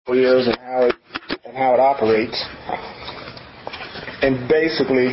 is and how it operates. And basically,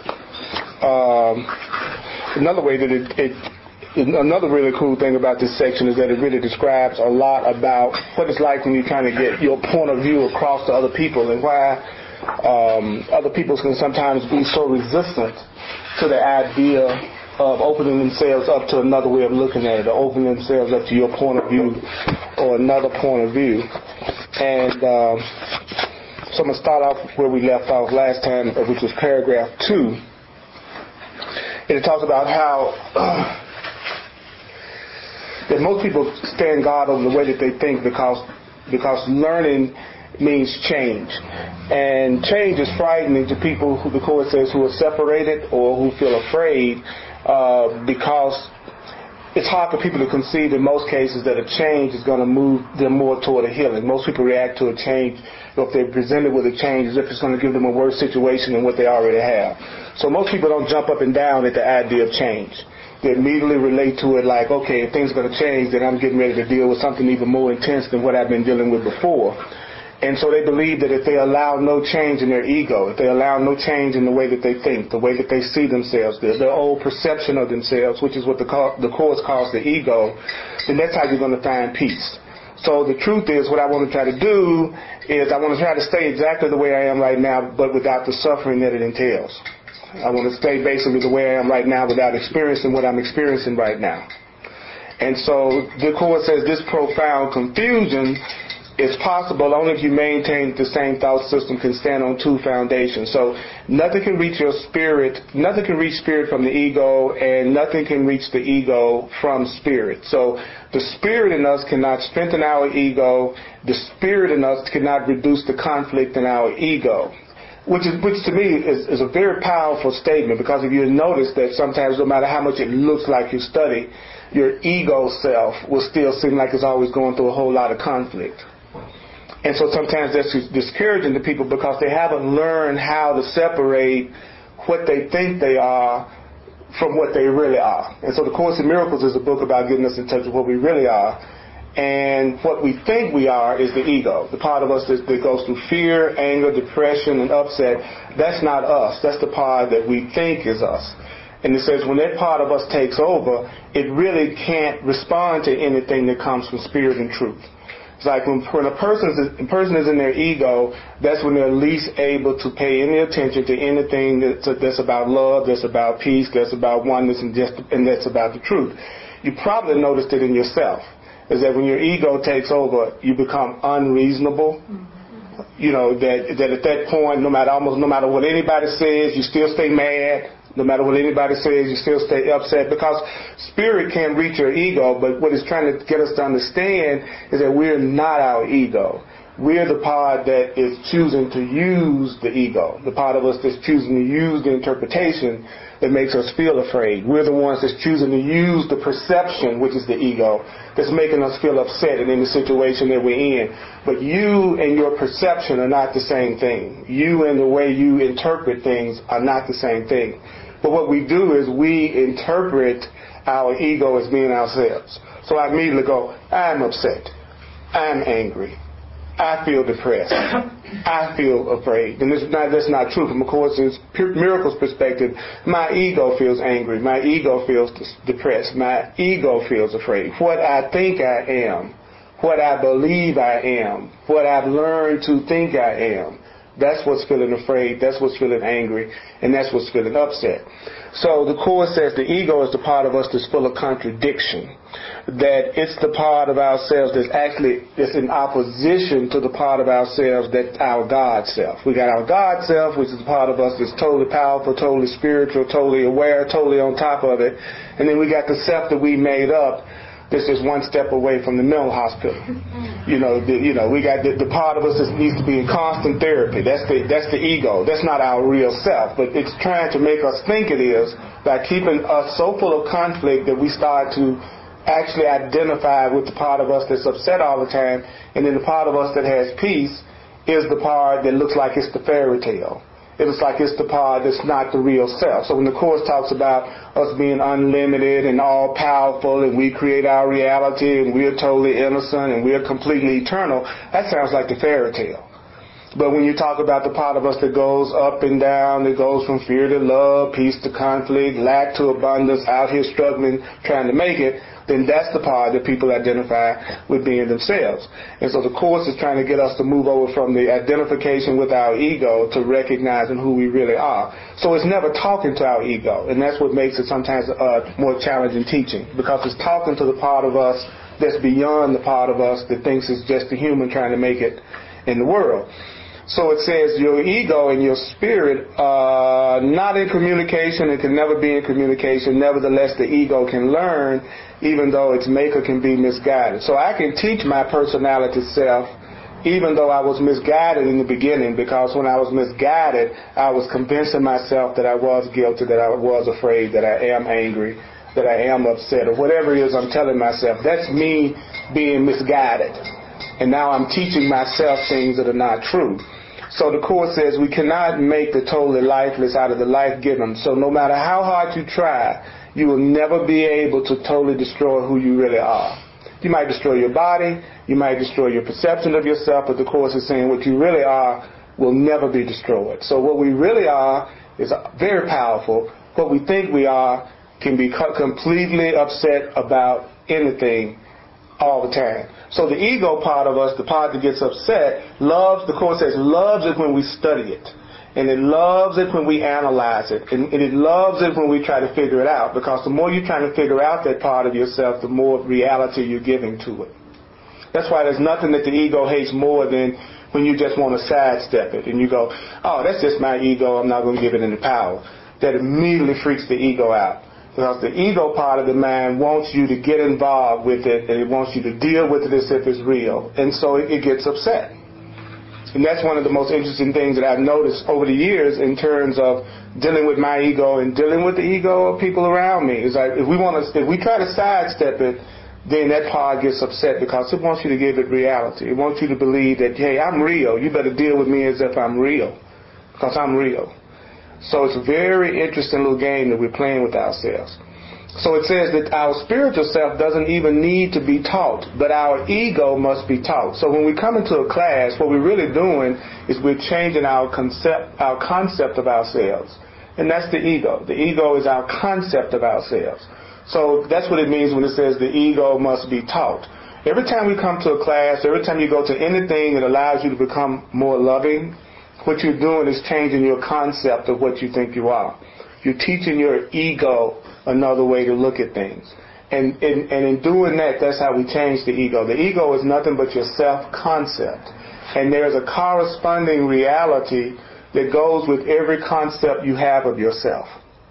another really cool thing about this section is that it really describes a lot about what it's like when you're trying to get your point of view across to other people, and why other people can sometimes be so resistant to the idea of opening themselves up to another way of looking at it, or opening themselves up to your point of view or another point of view. And so I'm going to start off where we left off last time, which was paragraph 2. And it talks about how that most people stand guard over the way that they think because learning means change. And change is frightening to people who, the Course says, who are separated or who feel afraid because it's hard for people to conceive in most cases that a change is going to move them more toward a healing. Most people react to a change, or if they're presented with a change, as if it's going to give them a worse situation than what they already have. So most people don't jump up and down at the idea of change. They immediately relate to it like, okay, if things are going to change, then I'm getting ready to deal with something even more intense than what I've been dealing with before. And so they believe that if they allow no change in their ego, if they allow no change in the way that they think, the way that they see themselves, their old perception of themselves, which is what the Course calls the ego, then that's how you're going to find peace. So the truth is, what I want to try to do is I want to try to stay exactly the way I am right now, but without the suffering that it entails. I want to stay basically the way I am right now without experiencing what I'm experiencing right now. And so the Course says this profound confusion is possible only if you maintain the same thought system can stand on two foundations. So nothing can reach your spirit, nothing can reach spirit from the ego, and nothing can reach the ego from spirit. So the spirit in us cannot strengthen our ego, the spirit in us cannot reduce the conflict in our ego. Which to me is a very powerful statement, because if you notice that sometimes no matter how much it looks like you study, your ego self will still seem like it's always going through a whole lot of conflict. And so sometimes that's discouraging to people because they haven't learned how to separate what they think they are from what they really are. And so the Course in Miracles is a book about getting us in touch with what we really are. And what we think we are is the ego, the part of us that goes through fear, anger, depression, and upset. That's not us. That's the part that we think is us. And it says when that part of us takes over, it really can't respond to anything that comes from spirit and truth. It's like when a person is in their ego, that's when they're least able to pay any attention to anything that's about love, that's about peace, that's about oneness, and that's about the truth. You probably noticed it in yourself, is that when your ego takes over, you become unreasonable. You know, that at that point, no matter what anybody says, you still stay mad. No matter what anybody says, you still stay upset, because spirit can reach your ego, but what it's trying to get us to understand is that we're not our ego. We're the part that is choosing to use the ego, the part of us that's choosing to use the interpretation that makes us feel afraid. We're the ones that's choosing to use the perception, which is the ego, that's making us feel upset in the situation that we're in. But you and your perception are not the same thing. You and the way you interpret things are not the same thing. But what we do is we interpret our ego as being ourselves. So I immediately go, I'm upset. I'm angry. I feel depressed. I feel afraid. And that's not true. From a Course's Miracles perspective, my ego feels angry. My ego feels depressed. My ego feels afraid. What I think I am, what I believe I am, what I've learned to think I am, that's what's feeling afraid, that's what's feeling angry, and that's what's feeling upset. So the Course says the ego is the part of us that's full of contradiction. That it's the part of ourselves that's in opposition to the part of ourselves that's our God self. We got our God self, which is the part of us that's totally powerful, totally spiritual, totally aware, totally on top of it. And then we got the self that we made up that's just one step away from the mental hospital. We got the part of us that needs to be in constant therapy. That's the ego. That's not our real self, but it's trying to make us think it is by keeping us so full of conflict that we start to actually identify with the part of us that's upset all the time, and then the part of us that has peace is the part that looks like it's the fairy tale. it's like it's the part that's not the real self. So when the Course talks about us being unlimited and all powerful and we create our reality and we're totally innocent and we're completely eternal, that sounds like the fairy tale. But when you talk about the part of us that goes up and down, that goes from fear to love, peace to conflict, lack to abundance, out here struggling, trying to make it, then that's the part that people identify with being themselves. And so the Course is trying to get us to move over from the identification with our ego to recognizing who we really are. So it's never talking to our ego, and that's what makes it sometimes more challenging teaching, because it's talking to the part of us that's beyond the part of us that thinks it's just a human trying to make it in the world. So it says your ego and your spirit are not in communication and can never be in communication. Nevertheless, the ego can learn, even though its maker can be misguided. So I can teach my personality self, even though I was misguided in the beginning, because when I was misguided, I was convincing myself that I was guilty, that I was afraid, that I am angry, that I am upset, or whatever it is I'm telling myself. That's me being misguided. And now I'm teaching myself things that are not true. So the Course says we cannot make the totally lifeless out of the life-given. So no matter how hard you try, you will never be able to totally destroy who you really are. You might destroy your body, you might destroy your perception of yourself, but the Course is saying what you really are will never be destroyed. So what we really are is very powerful. What we think we are can be completely upset about anything all the time. So the ego part of us, the part that gets upset, loves, the Course says, loves it when we study it. And it loves it when we analyze it. And it loves it when we try to figure it out. Because the more you're trying to figure out that part of yourself, the more reality you're giving to it. That's why there's nothing that the ego hates more than when you just want to sidestep it. And you go, oh, that's just my ego, I'm not going to give it any power. That immediately freaks the ego out. Because the ego part of the mind wants you to get involved with it, and it wants you to deal with it as if it's real. And so it gets upset. And that's one of the most interesting things that I've noticed over the years in terms of dealing with my ego and dealing with the ego of people around me. It's like if we try to sidestep it, then that part gets upset because it wants you to give it reality. It wants you to believe that, hey, I'm real. You better deal with me as if I'm real, because I'm real. So it's a very interesting little game that we're playing with ourselves. So it says that our spiritual self doesn't even need to be taught, but our ego must be taught. So when we come into a class, what we're really doing is we're changing our concept of ourselves. And that's the ego. The ego is our concept of ourselves. So that's what it means when it says the ego must be taught. Every time we come to a class, every time you go to anything that allows you to become more loving, what you're doing is changing your concept of what you think you are. You're teaching your ego another way to look at things. And in doing that, that's how we change the ego. The ego is nothing but your self-concept. And there's a corresponding reality that goes with every concept you have of yourself.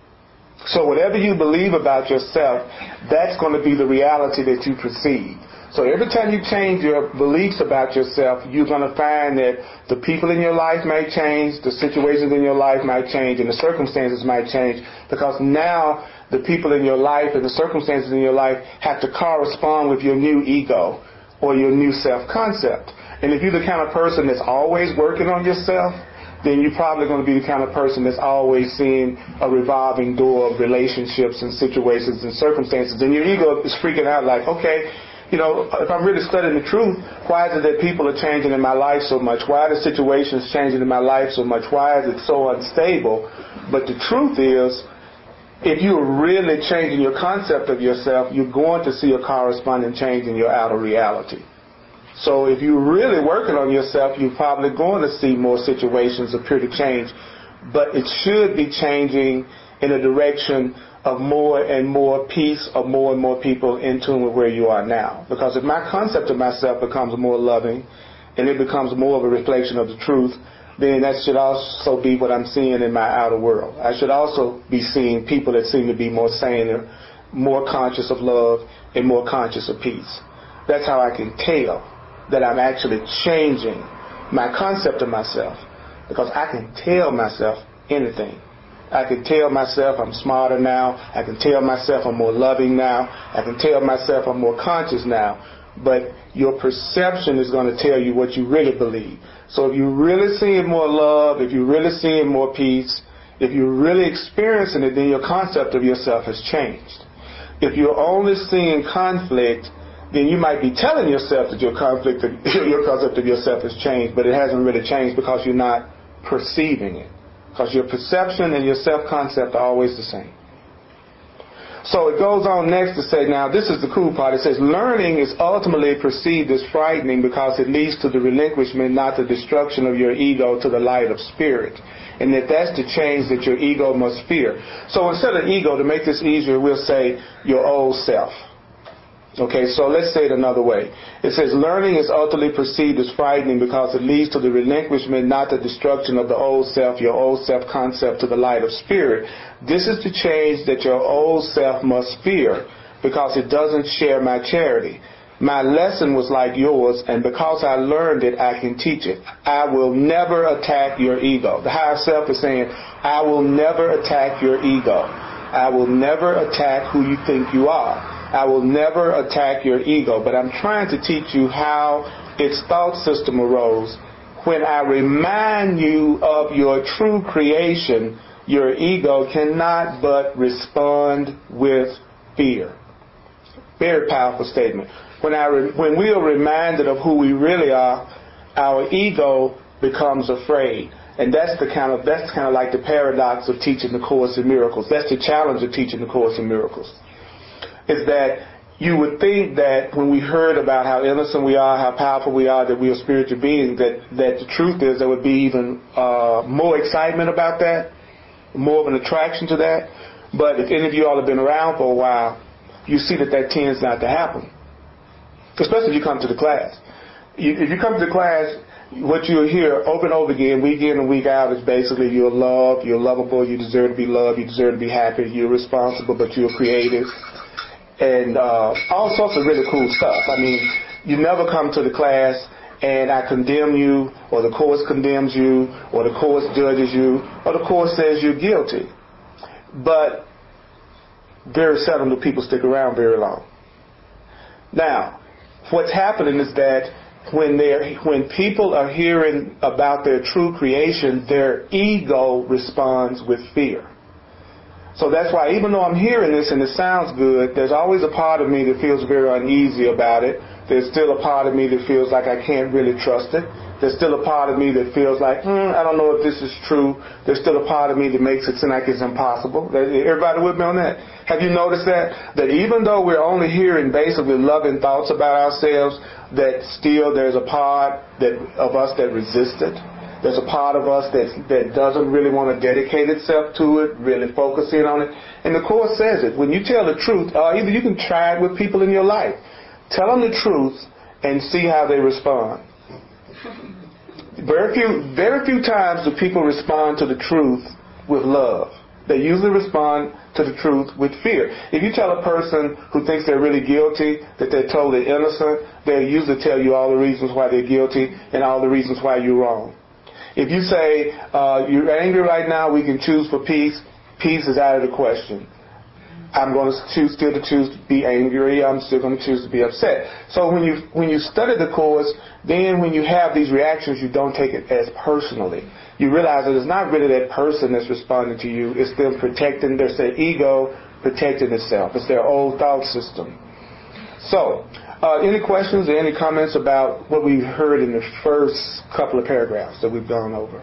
So whatever you believe about yourself, that's going to be the reality that you perceive. So every time you change your beliefs about yourself, you're going to find that the people in your life may change, the situations in your life might change, and the circumstances might change, because now the people in your life and the circumstances in your life have to correspond with your new ego or your new self-concept. And if you're the kind of person that's always working on yourself, then you're probably going to be the kind of person that's always seeing a revolving door of relationships and situations and circumstances. And your ego is freaking out like, okay, you know, if I'm really studying the truth, why is it that people are changing in my life so much? Why are the situations changing in my life so much? Why is it so unstable? But the truth is, if you're really changing your concept of yourself, you're going to see a corresponding change in your outer reality. So if you're really working on yourself, you're probably going to see more situations appear to change. But it should be changing in a direction of more and more peace, of more and more people in tune with where you are now. Because if my concept of myself becomes more loving and it becomes more of a reflection of the truth, then that should also be what I'm seeing in my outer world. I should also be seeing people that seem to be more sane, more conscious of love, and more conscious of peace. That's how I can tell that I'm actually changing my concept of myself, because I can tell myself anything. I can tell myself I'm smarter now. I can tell myself I'm more loving now. I can tell myself I'm more conscious now. but your perception is going to tell you what you really believe. So if you're really seeing more love, if you're really seeing more peace, if you're really experiencing it, then your concept of yourself has changed. If you're only seeing conflict, then you might be telling yourself that your concept of yourself has changed, but it hasn't really changed because you're not perceiving it. Because your perception and your self-concept are always the same. So it goes on next to say, now this is the cool part. It says, learning is ultimately perceived as frightening because it leads to the relinquishment, not the destruction of your ego, to the light of spirit. And that's the change that your ego must fear. So instead of ego, to make this easier, we'll say your old self. Okay, so let's say it another way. It says, learning is ultimately perceived as frightening because it leads to the relinquishment, not the destruction of the old self, your old self-concept, to the light of spirit. This is the change that your old self must fear because it doesn't share my charity. My lesson was like yours, and because I learned it, I can teach it. I will never attack your ego. The higher self is saying, I will never attack your ego. I will never attack who you think you are. I will never attack your ego, but I'm trying to teach you how its thought system arose. When I remind you of your true creation, your ego cannot but respond with fear. Very powerful statement. When we are reminded of who we really are, our ego becomes afraid. And that's kind of like the paradox of teaching the Course in Miracles. That's the challenge of teaching the Course in Miracles. Is that you would think that when we heard about how innocent we are, how powerful we are, that we are spiritual beings, that the truth is there would be even more excitement about that, more of an attraction to that. But if any of you all have been around for a while, you see that tends not to happen. Especially if you come to the class. If you come to the class, what you'll hear over and over again, week in and week out, is basically you're loved, you're lovable, you deserve to be loved, you deserve to be happy, you're responsible, but you're creative. And all sorts of really cool stuff. I mean, you never come to the class and I condemn you, or the Course condemns you, or the Course judges you, or the Course says you're guilty. But very seldom do people stick around very long. Now, what's happening is that when people are hearing about their true creation, their ego responds with fear. So that's why even though I'm hearing this and it sounds good, there's always a part of me that feels very uneasy about it. There's still a part of me that feels like I can't really trust it. There's still a part of me that feels like, I don't know if this is true. There's still a part of me that makes it seem like it's impossible. Everybody with me on that? Have you noticed that? That even though we're only hearing basically loving thoughts about ourselves, that still there's a part of us that resists it. There's a part of us that doesn't really want to dedicate itself to it, really focus in on it. And the Course says it. When you tell the truth, either you can try it with people in your life. Tell them the truth and see how they respond. Very few times do people respond to the truth with love. They usually respond to the truth with fear. If you tell a person who thinks they're really guilty that they're totally innocent, they'll usually tell you all the reasons why they're guilty and all the reasons why you're wrong. If you say, you're angry right now, we can choose for peace, peace is out of the question. I'm going to still choose to be angry. I'm still going to choose to be upset. So when you study the Course, then when you have these reactions, you don't take it as personally. You realize that it's not really that person that's responding to you. It's them protecting, their ego protecting itself. It's their old thought system. So, any questions or any comments about what we heard in the first couple of paragraphs that we've gone over?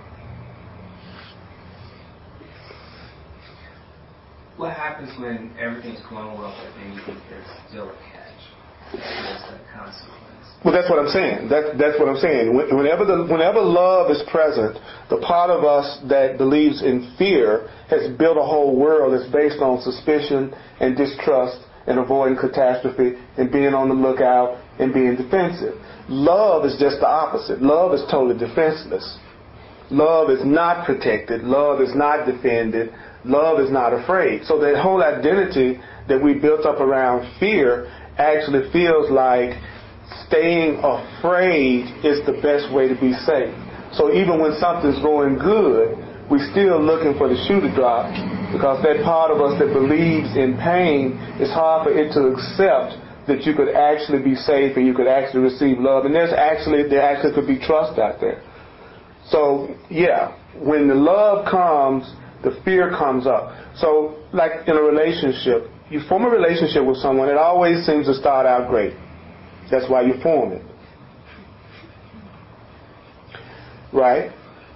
What happens when everything's going well, but then you think there's still a catch? There's a consequence. Well, that's what I'm saying. That's what I'm saying. Whenever love is present, the part of us that believes in fear has built a whole world that's based on suspicion and distrust and avoiding catastrophe and being on the lookout and being defensive. Love is just the opposite. Love is totally defenseless. Love is not protected. Love is not defended. Love is not afraid. So that whole identity that we built up around fear actually feels like staying afraid is the best way to be safe. So even when something's going good, we're still looking for the shoe to drop, because that part of us that believes in pain, it's hard for it to accept that you could actually be safe and you could actually receive love. And there actually could be trust out there. So, yeah, when the love comes, the fear comes up. So, like in a relationship, you form a relationship with someone, it always seems to start out great. That's why you form it. Right?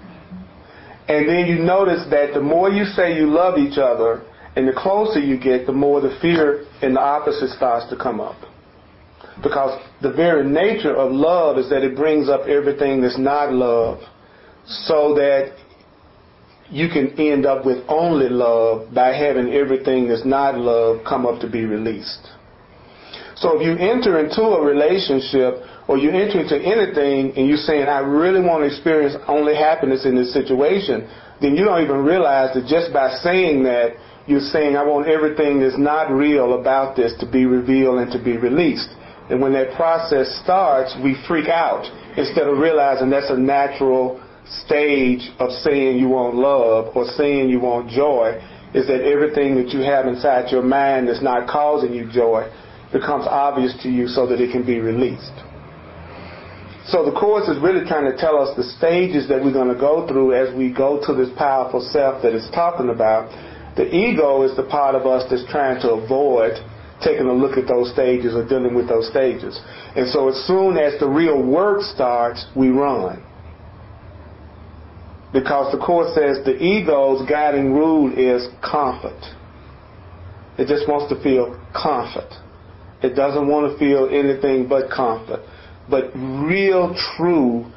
And then you notice that the more you say you love each other, and the closer you get, the more the fear and the opposite starts to come up. Because the very nature of love is that it brings up everything that's not love, so that you can end up with only love by having everything that's not love come up to be released. So if you enter into a relationship or you enter into anything and you're saying, I really want to experience only happiness in this situation, then you don't even realize that just by saying that, you're saying, I want everything that's not real about this to be revealed and to be released. And when that process starts, we freak out instead of realizing that's a natural stage of saying you want love or saying you want joy, is that everything that you have inside your mind that's not causing you joy becomes obvious to you so that it can be released. So the Course is really trying to tell us the stages that we're going to go through as we go to this powerful self that it's talking about. The ego is the part of us that's trying to avoid taking a look at those stages or dealing with those stages. And so as soon as the real work starts, we run. Because the Course says the ego's guiding rule is comfort. It just wants to feel comfort. It doesn't want to feel anything but comfort. But real, true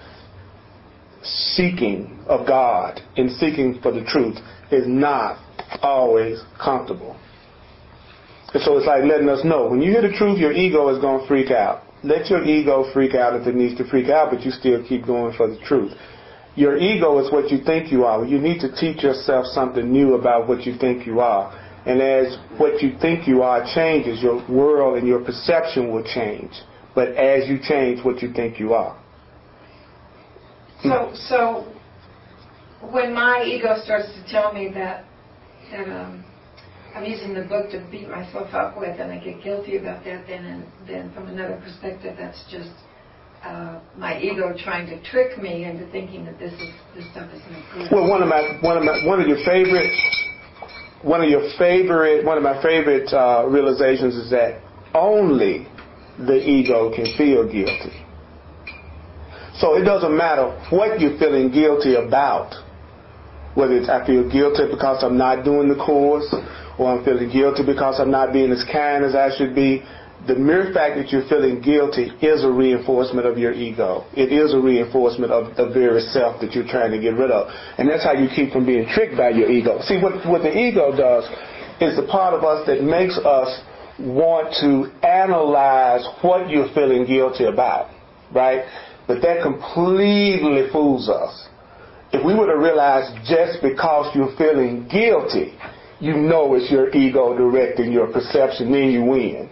seeking of God and seeking for the truth is not always comfortable. And so it's like letting us know, when you hear the truth, your ego is going to freak out. Let your ego freak out if it needs to freak out, but you still keep going for the truth. Your ego is what you think you are. You need to teach yourself something new about what you think you are. And as what you think you are changes, your world and your perception will change. But as you change what you think you are. So when my ego starts to tell me that I'm using the book to beat myself up with, and I get guilty about that, then from another perspective, that's just my ego trying to trick me into thinking that this stuff is no good. Well, one of my favorite realizations is that only the ego can feel guilty. So it doesn't matter what you're feeling guilty about. Whether it's I feel guilty because I'm not doing the Course, or I'm feeling guilty because I'm not being as kind as I should be. The mere fact that you're feeling guilty is a reinforcement of your ego. It is a reinforcement of the very self that you're trying to get rid of. And that's how you keep from being tricked by your ego. See, what the ego does is the part of us that makes us want to analyze what you're feeling guilty about, right? But that completely fools us. If we were to realize just because you're feeling guilty, you know it's your ego directing your perception, then you win.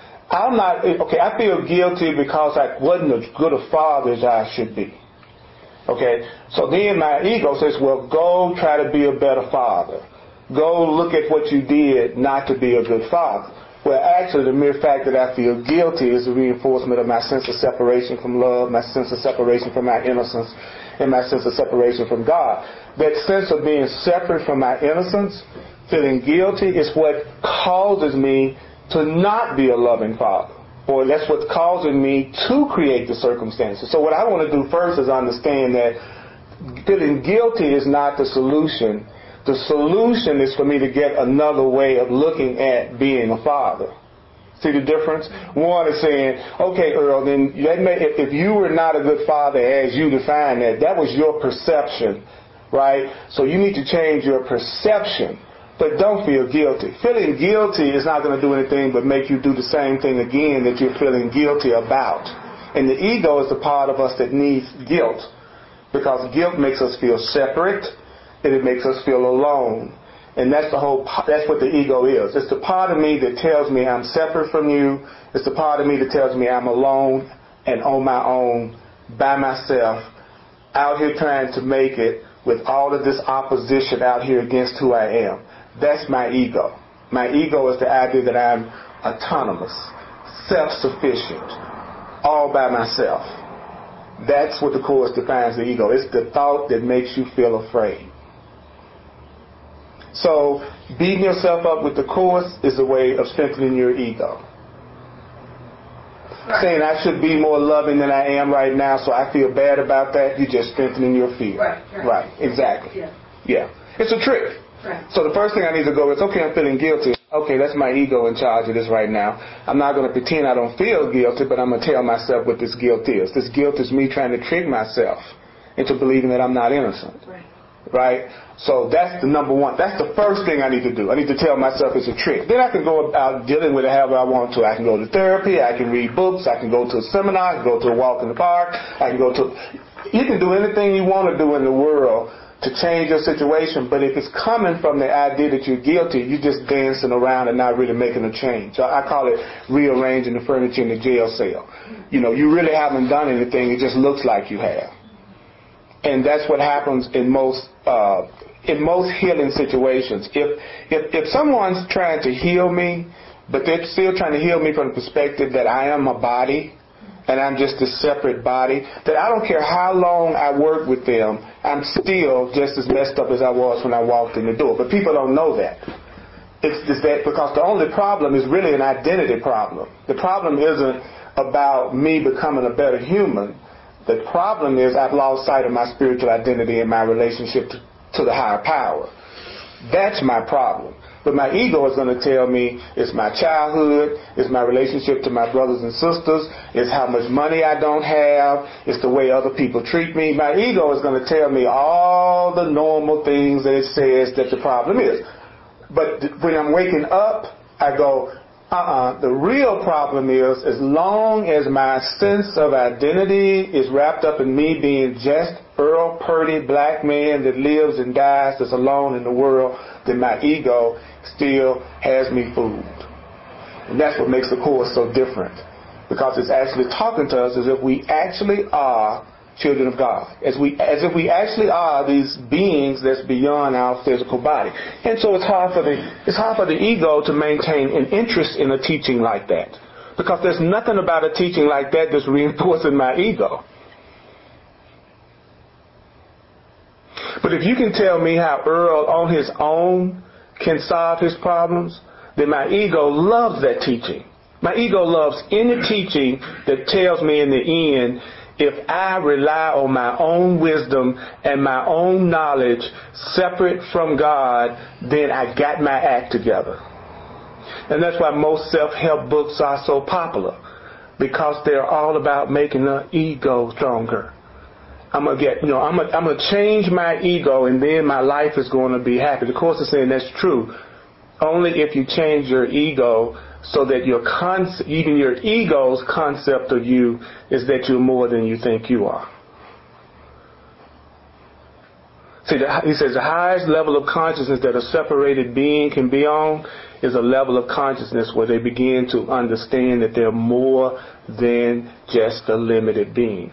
I feel guilty because I wasn't as good a father as I should be. Okay, so then my ego says, well, go try to be a better father. Go look at what you did not to be a good father. Well, actually, the mere fact that I feel guilty is a reinforcement of my sense of separation from love, my sense of separation from my innocence, and my sense of separation from God. That sense of being separate from my innocence, feeling guilty, is what causes me to not be a loving father. Or that's what's causing me to create the circumstances. So what I want to do first is understand that feeling guilty is not the solution. The solution is for me to get another way of looking at being a father. See the difference? One is saying, okay, Earl, then if you were not a good father as you define that was your perception, right? So you need to change your perception. But don't feel guilty. Feeling guilty is not going to do anything but make you do the same thing again that you're feeling guilty about. And the ego is the part of us that needs guilt. Because guilt makes us feel separate, and it makes us feel alone. And that's what the ego is. It's the part of me that tells me I'm separate from you. It's the part of me that tells me I'm alone and on my own, by myself, out here trying to make it with all of this opposition out here against who I am. That's my ego. My ego is the idea that I'm autonomous, self-sufficient, all by myself. That's what the Course defines the ego. It's the thought that makes you feel afraid. So beating yourself up with the Course is a way of strengthening your ego. Right. Saying I should be more loving than I am right now, so I feel bad about that, you're just strengthening your fear. Right, exactly. Yeah. It's a trick. Right. So the first thing I need to go is, okay, I'm feeling guilty. Okay, that's my ego in charge of this right now. I'm not going to pretend I don't feel guilty, but I'm going to tell myself what this guilt is. This guilt is me trying to trick myself into believing that I'm not innocent. Right? So that's the number one. That's the first thing I need to do. I need to tell myself it's a trick. Then I can go about dealing with it however I want to. I can go to therapy. I can read books. I can go to a seminar. I can go to a walk in the park. You can do anything you want to do in the world to change your situation, but if it's coming from the idea that you're guilty, you're just dancing around and not really making a change. I call it rearranging the furniture in the jail cell. You really haven't done anything. It just looks like you have. And that's what happens in most healing situations. If someone's trying to heal me, but they're still trying to heal me from the perspective that I am a body, and I'm just a separate body, that I don't care how long I work with them, I'm still just as messed up as I was when I walked in the door. But people don't know that. It's just that because the only problem is really an identity problem. The problem isn't about me becoming a better human. The problem is I've lost sight of my spiritual identity and my relationship to the higher power. That's my problem. But my ego is going to tell me it's my childhood, it's my relationship to my brothers and sisters, it's how much money I don't have, it's the way other people treat me. My ego is going to tell me all the normal things that it says that the problem is. But when I'm waking up, I go, the real problem is as long as my sense of identity is wrapped up in me being just Earl Purdy, black man that lives and dies, that's alone in the world, then my ego still has me fooled. And that's what makes the Course so different. Because it's actually talking to us as if we actually are children of God. As if we actually are these beings that's beyond our physical body. And so it's hard for the ego to maintain an interest in a teaching like that. Because there's nothing about a teaching like that that's reinforcing my ego. But if you can tell me how Earl on his own can solve his problems, then my ego loves that teaching. My ego loves any teaching that tells me in the end, if I rely on my own wisdom and my own knowledge separate from God, then I got my act together. And that's why most self-help books are so popular, because they're all about making the ego stronger. I'm gonna change my ego, and then my life is going to be happy. The Course is saying that's true. Only if you change your ego so that even your ego's concept of you is that you're more than you think you are. See, he says the highest level of consciousness that a separated being can be on is a level of consciousness where they begin to understand that they're more than just a limited being.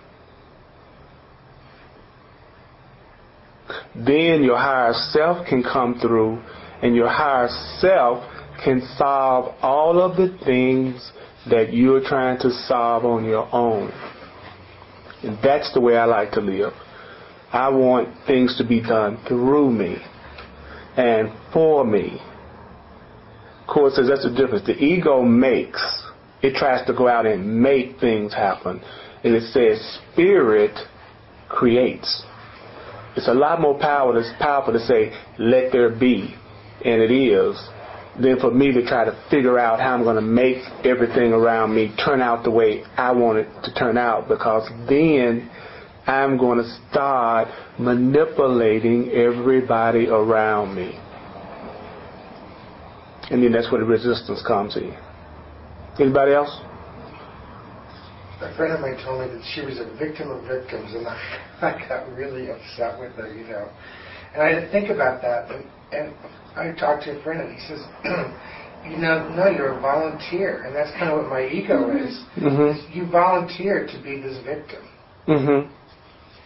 Then your higher self can come through, and your higher self can solve all of the things that you're trying to solve on your own. And that's the way I like to live. I want things to be done through me and for me. Of course, that's the difference. The ego makes. It tries to go out and make things happen. And it says spirit creates. It's a lot more powerful to say, let there be, and it is, than for me to try to figure out how I'm going to make everything around me turn out the way I want it to turn out, because then I'm going to start manipulating everybody around me. And then that's where the resistance comes in. Anybody else? A friend of mine told me that she was a victim of victims, and I got really upset with her, And I had to think about that, and I talked to a friend, and he says, no, you're a volunteer, and that's kind of what my ego is. Mm-hmm. You volunteer to be this victim. Mm-hmm.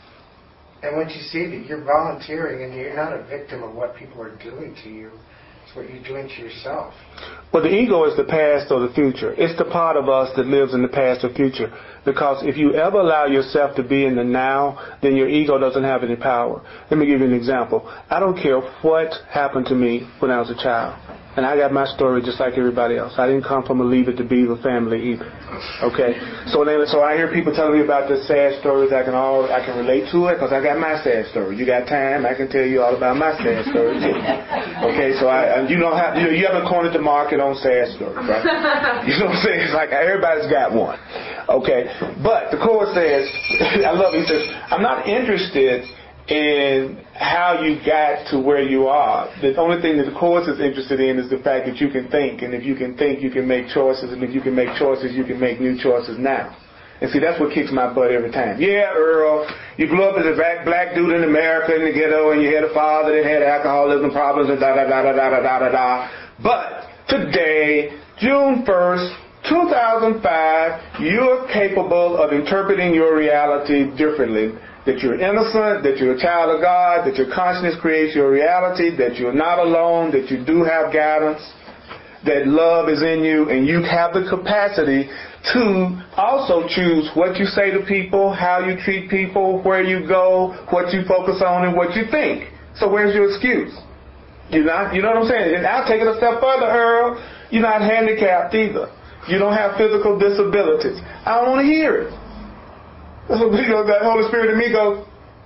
And once you see that you're volunteering and you're not a victim of what people are doing to you, It's what you're doing to yourself. Well, the ego is the past or the future. It's the part of us that lives in the past or future. Because if you ever allow yourself to be in the now, then your ego doesn't have any power. Let me give you an example. I don't care what happened to me when I was a child. And I got my story just like everybody else. I didn't come from a Leave It to Beaver family either. Okay? So I hear people telling me about the sad stories. I can relate to it because I got my sad story. You got time, I can tell you all about my sad story too. Okay? So you haven't cornered the market on sad stories, right? You know what I'm saying? It's like everybody's got one. Okay? But the Course says, I love it, he says, I'm not interested in how you got to where you are. The only thing that the Course is interested in is the fact that you can think. And if you can think, you can make choices. And if you can make choices, you can make new choices now. And see, that's what kicks my butt every time. Yeah, Earl, you grew up as a black dude in America in the ghetto, and you had a father that had alcoholism problems and da-da-da-da-da-da-da-da. But today, June 1st, 2005, you're capable of interpreting your reality differently. That you're innocent, that you're a child of God, that your consciousness creates your reality, that you're not alone, that you do have guidance, that love is in you, and you have the capacity to also choose what you say to people, how you treat people, where you go, what you focus on, and what you think. So where's your excuse? You know what I'm saying? And I'll take it a step further, Earl. You're not handicapped either. You don't have physical disabilities. I don't want to hear it. So that Holy Spirit in me goes,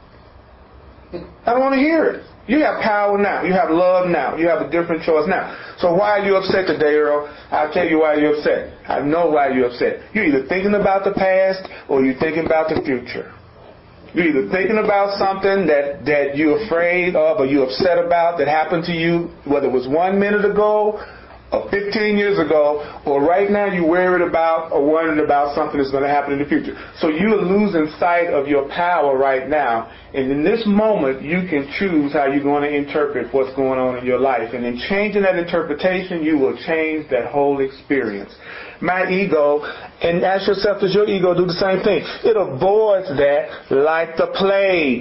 I don't want to hear it. You have power now. You have love now. You have a different choice now. So why are you upset today, Earl? I'll tell you why you're upset. I know why you're upset. You're either thinking about the past or you're thinking about the future. You're either thinking about something that you're afraid of or you're upset about that happened to you, whether it was 1 minute ago or 15 years ago, or right now you're worried about or wondering about something that's going to happen in the future. So you're losing sight of your power right now. And in this moment, you can choose how you're going to interpret what's going on in your life. And in changing that interpretation, you will change that whole experience. My ego, and ask yourself, does your ego do the same thing? It avoids that like the plague.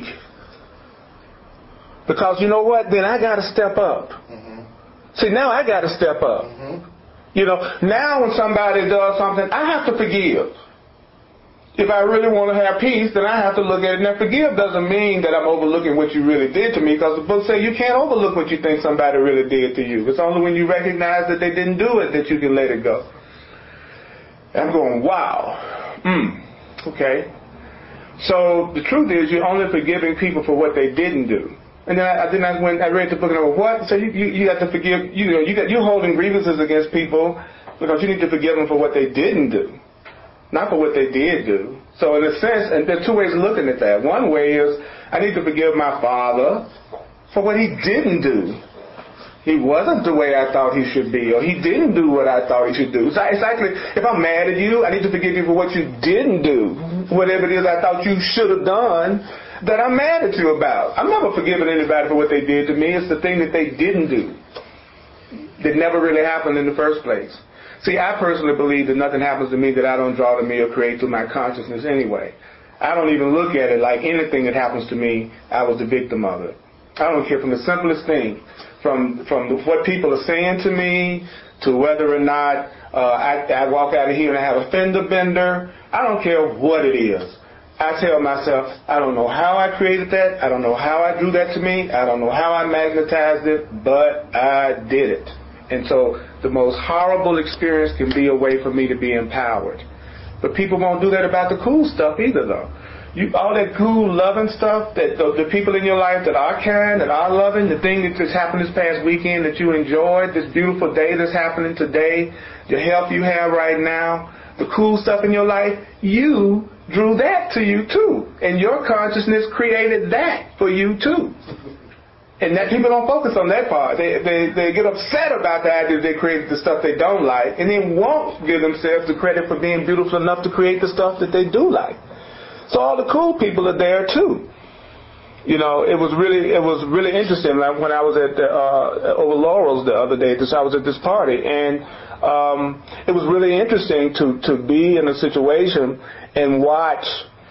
Because you know what? Then I got to step up. See, now I got to step up. Now when somebody does something, I have to forgive. If I really want to have peace, then I have to look at it. Now, forgive doesn't mean that I'm overlooking what you really did to me, because the book says you can't overlook what you think somebody really did to you. It's only when you recognize that they didn't do it that you can let it go. And I'm going, wow. Okay. So the truth is, you're only forgiving people for what they didn't do. And then I read the book and I went, what? So you have to forgive, you're holding grievances against people because you need to forgive them for what they didn't do, not for what they did do. So in a sense, and there are two ways of looking at that. One way is I need to forgive my father for what he didn't do. He wasn't the way I thought he should be, or he didn't do what I thought he should do. So it's actually, if I'm mad at you, I need to forgive you for what you didn't do, whatever it is I thought you should have done that I'm mad at you about. I'm never forgiving anybody for what they did to me. It's the thing that they didn't do that never really happened in the first place. See, I personally believe that nothing happens to me that I don't draw to me or create through my consciousness anyway. I don't even look at it like anything that happens to me, I was the victim of it. I don't care, from the simplest thing, from what people are saying to me, to whether or not I walk out of here and I have a fender bender. I don't care what it is. I tell myself, I don't know how I created that. I don't know how I drew that to me. I don't know how I magnetized it, but I did it. And so the most horrible experience can be a way for me to be empowered. But people won't do that about the cool stuff either, though. All that cool, loving stuff, that the people in your life that are kind, that are loving, the thing that just happened this past weekend that you enjoyed, this beautiful day that's happening today, the health you have right now, the cool stuff in your life, you drew that to you too. And your consciousness created that for you too. And that people don't focus on that part. They get upset about the idea that they created the stuff they don't like, and then won't give themselves the credit for being beautiful enough to create the stuff that they do like. So all the cool people are there too. It was really interesting. Like when I was at over Laurel's the other day, I was at this party, and it was really interesting to be in a situation and watch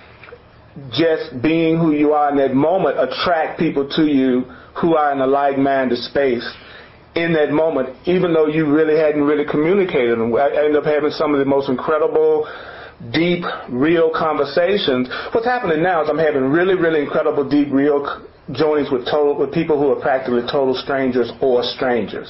just being who you are in that moment attract people to you who are in a like-minded space. in that moment, even though you really hadn't really communicated them. I ended up having some of the most incredible, deep, real conversations. What's happening now is I'm having really, really incredible, deep, real joinings with people who are practically total strangers or strangers,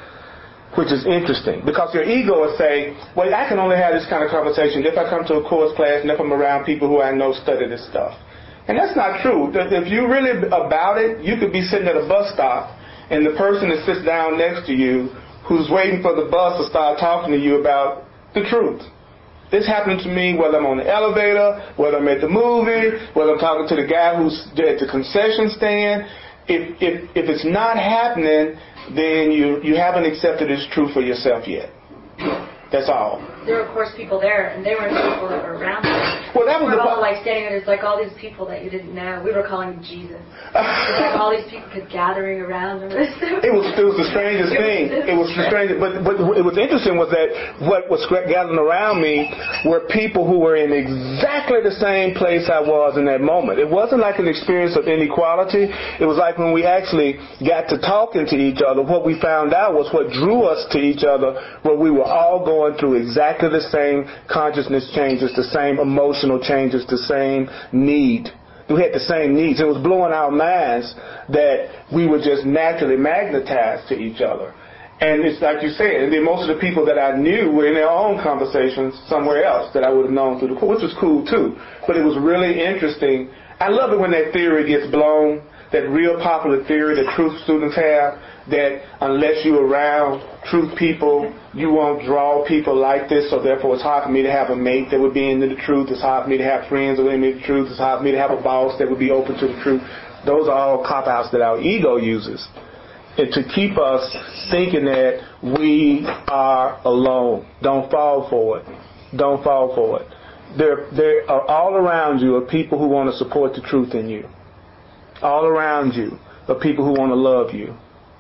which is interesting because your ego will say, well, I can only have this kind of conversation if I come to a course class and if I'm around people who I know study this stuff. And that's not true. If you're really about it, you could be sitting at a bus stop and the person that sits down next to you who's waiting for the bus to start talking to you about the truth. This happened to me whether I'm on the elevator, whether I'm at the movie, whether I'm talking to the guy who's at the concession stand. If it's not happening, then you haven't accepted its truth for yourself yet. That's all. There were, of course, people there, and they weren't people that were around them. Well, that was all like standing there. There's like all these people that you didn't know. We were calling Jesus. There's like all these people gathering around them. It was the strangest thing. It was the strangest. But it was interesting was that what was gathering around me were people who were in exactly the same place I was in that moment. It wasn't like an experience of inequality. It was like when we actually got to talking to each other, what we found out was what drew us to each other, where we were all going through exactly the same consciousness changes, the same emotional changes, the same need. We had the same needs. It was blowing our minds that we were just naturally magnetized to each other. And it's like you said, most of the people that I knew were in their own conversations somewhere else that I would have known through the course, which was cool too. But it was really interesting. I love it when that theory gets blown, that real popular theory that truth students have, that unless you're around truth people, you won't draw people like this, so therefore it's hard for me to have a mate that would be into the truth. It's hard for me to have friends that would be into the truth. It's hard for me to have a boss that would be open to the truth. Those are all cop-outs that our ego uses to keep us thinking that we are alone. Don't fall for it. Don't fall for it. There are all around you are people who want to support the truth in you. All around you are people who want to love you.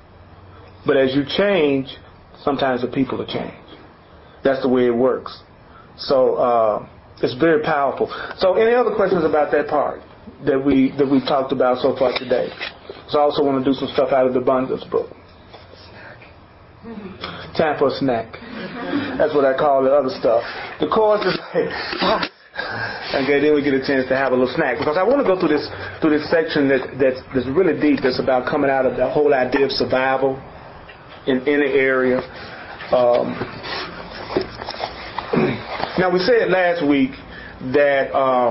But as you change, sometimes the people will change. That's the way it works. So it's very powerful. So any other questions about that part that we've talked about so far today? So I also want to do some stuff out of the Abundance book. Time for a snack. That's what I call the other stuff. The course is like, okay, then we get a chance to have a little snack because I want to go through this section that's really deep. That's about coming out of the whole idea of survival in any area. Now we said last week that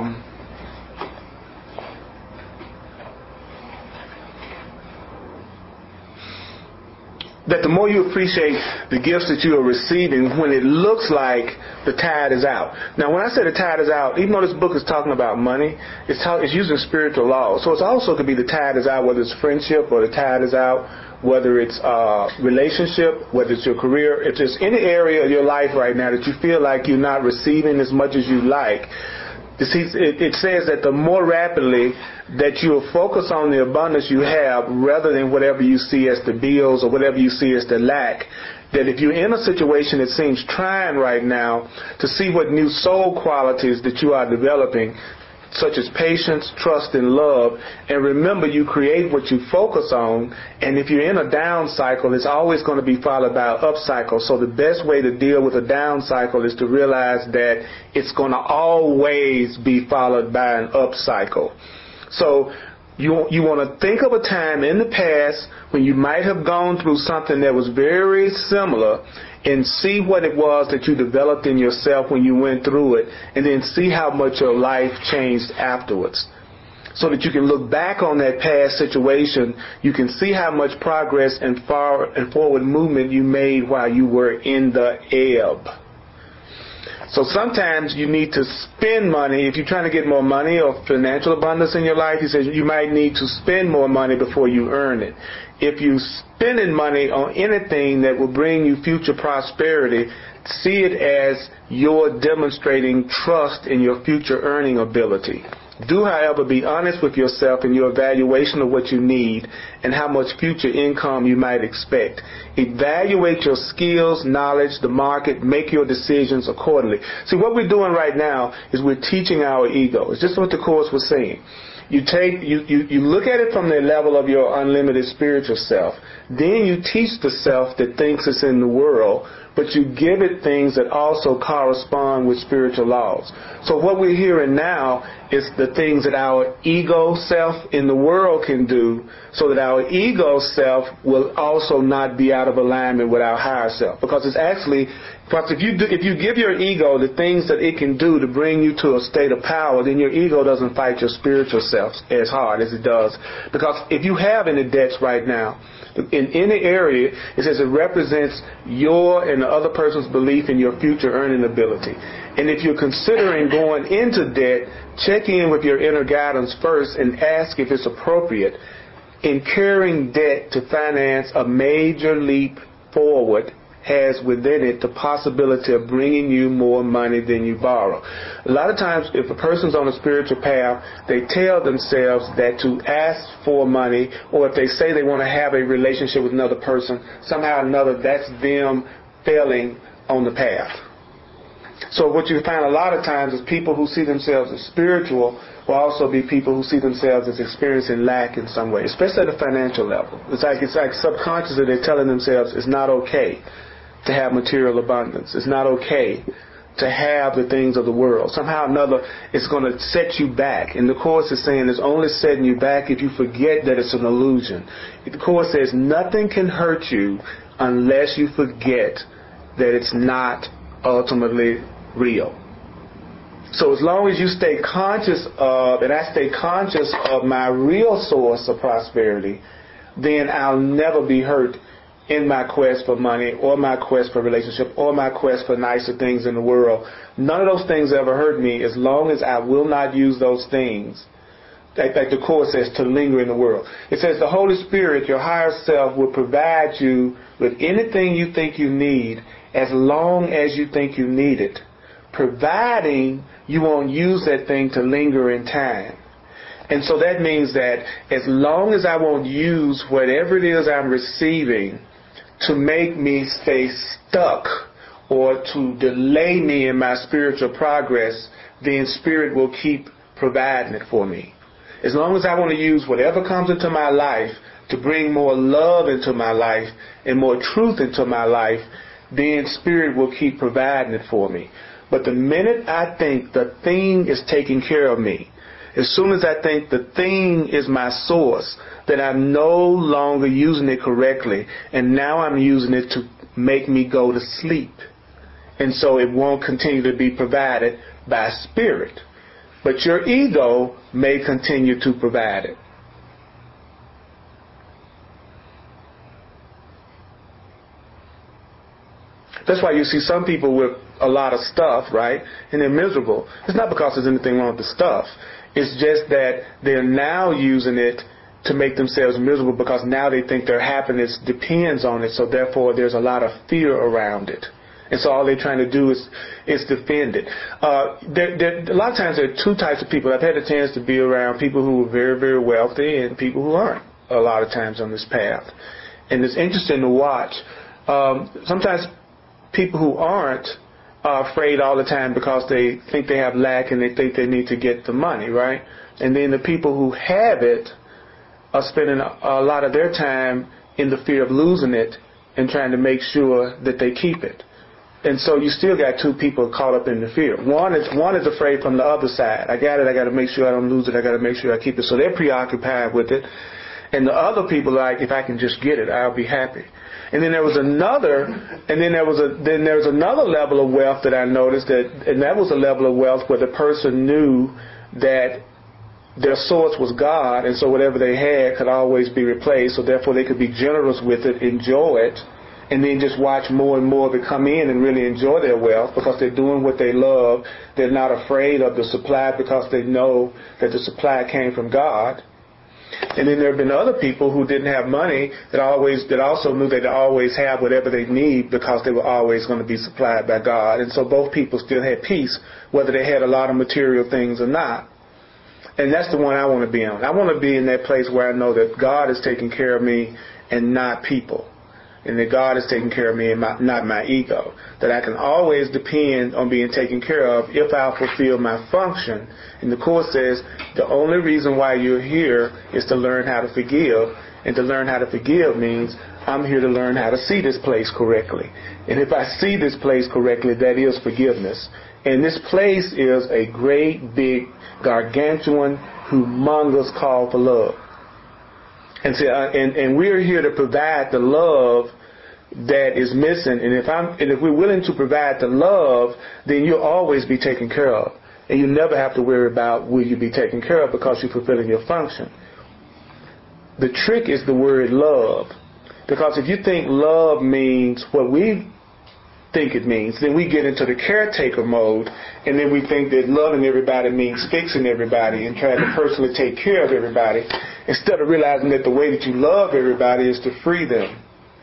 that the more you appreciate the gifts that you are receiving when it looks like the tide is out. Now, when I say the tide is out, even though this book is talking about money, it's using spiritual laws. So it also could be the tide is out, whether it's friendship or the tide is out, whether it's relationship, whether it's your career. If there's any area of your life right now that you feel like you're not receiving as much as you like, it says that the more rapidly that you'll focus on the abundance you have rather than whatever you see as the bills or whatever you see as the lack, that if you're in a situation that seems trying right now to see what new soul qualities that you are developing, such as patience, trust, and love, and remember you create what you focus on, and if you're in a down cycle, it's always going to be followed by an up cycle. So the best way to deal with a down cycle is to realize that it's going to always be followed by an up cycle. So you want to think of a time in the past when you might have gone through something that was very similar and see what it was that you developed in yourself when you went through it, and then see how much your life changed afterwards. So that you can look back on that past situation, you can see how much progress and forward movement you made while you were in the ebb. So sometimes you need to spend money. If you're trying to get more money or financial abundance in your life, he says you might need to spend more money before you earn it. If you're spending money on anything that will bring you future prosperity, see it as you're demonstrating trust in your future earning ability. Do, however, be honest with yourself in your evaluation of what you need and how much future income you might expect. Evaluate your skills, knowledge, the market, make your decisions accordingly. See, what we're doing right now is we're teaching our ego. It's just what the Course was saying. You look at it from the level of your unlimited spiritual self. Then you teach the self that thinks it's in the world, but you give it things that also correspond with spiritual laws. So what we're hearing now is the things that our ego self in the world can do, so that our ego self will also not be out of alignment with our higher self. Because if you give your ego the things that it can do to bring you to a state of power, then your ego doesn't fight your spiritual self as hard as it does. Because if you have any debts right now, in any area, it says it represents your and the other person's belief in your future earning ability. And if you're considering going into debt, check in with your inner guidance first and ask if it's appropriate. Incurring debt to finance a major leap forward has within it the possibility of bringing you more money than you borrow. A lot of times, if a person's on a spiritual path, they tell themselves that to ask for money, or if they say they want to have a relationship with another person, somehow or another, that's them failing on the path. So what you find a lot of times is people who see themselves as spiritual will also be people who see themselves as experiencing lack in some way, especially at a financial level. It's like subconsciously they're telling themselves it's not okay to have material abundance. It's not okay to have the things of the world. Somehow or another, it's going to set you back. And the Course is saying it's only setting you back if you forget that it's an illusion. The Course says nothing can hurt you unless you forget that it's not ultimately real. So as long as you stay conscious of, and I stay conscious of my real source of prosperity, then I'll never be hurt in my quest for money, or my quest for relationship, or my quest for nicer things in the world. None of those things ever hurt me as long as I will not use those things, like the Course says, to linger in the world. It says the Holy Spirit, your higher self, will provide you with anything you think you need as long as you think you need it, providing you won't use that thing to linger in time. And so that means that as long as I won't use whatever it is I'm receiving to make me stay stuck or to delay me in my spiritual progress, then Spirit will keep providing it for me. As long as I want to use whatever comes into my life to bring more love into my life and more truth into my life, then Spirit will keep providing it for me. But the minute I think the thing is taking care of me, as soon as I think the thing is my source, that I'm no longer using it correctly, and now I'm using it to make me go to sleep. And so it won't continue to be provided by Spirit. But your ego may continue to provide it. That's why you see some people with a lot of stuff, right? And they're miserable. It's not because there's anything wrong with the stuff. It's just that they're now using it to make themselves miserable because now they think their happiness depends on it. So therefore there's a lot of fear around it. And so all they're trying to do is defend it. A lot of times there are two types of people. I've had a chance to be around people who are very, very wealthy and people who aren't a lot of times on this path. And it's interesting to watch. Sometimes people who aren't are afraid all the time because they think they have lack and they think they need to get the money, right? And then the people who have it are spending a lot of their time in the fear of losing it and trying to make sure that they keep it. And so you still got two people caught up in the fear. One is afraid from the other side. I got it. I got to make sure I don't lose it. I got to make sure I keep it. So they're preoccupied with it. And the other people are like, if I can just get it, I'll be happy. And then there was another level of wealth that I noticed and that was a level of wealth where the person knew that their source was God, and so whatever they had could always be replaced. So therefore, they could be generous with it, enjoy it, and then just watch more and more of it come in and really enjoy their wealth because they're doing what they love. They're not afraid of the supply because they know that the supply came from God. And then there have been other people who didn't have money that also knew they'd always have whatever they need because they were always going to be supplied by God. And so both people still had peace, whether they had a lot of material things or not. And that's the one I want to be on. I want to be in that place where I know that God is taking care of me and not people. and that God is taking care of me and not my ego. That I can always depend on being taken care of if I fulfill my function. And the Course says the only reason why you're here is to learn how to forgive. And to learn how to forgive means I'm here to learn how to see this place correctly. And if I see this place correctly, that is forgiveness. And this place is a great, big, gargantuan, humongous call for love. And we're here to provide the love that is missing. And if we're willing to provide the love, then you'll always be taken care of. And you never have to worry about will you be taken care of because you're fulfilling your function. The trick is the word love. Because if you think love means what we think it means, then we get into the caretaker mode, and then we think that loving everybody means fixing everybody and trying to personally take care of everybody, instead of realizing that the way that you love everybody is to free them.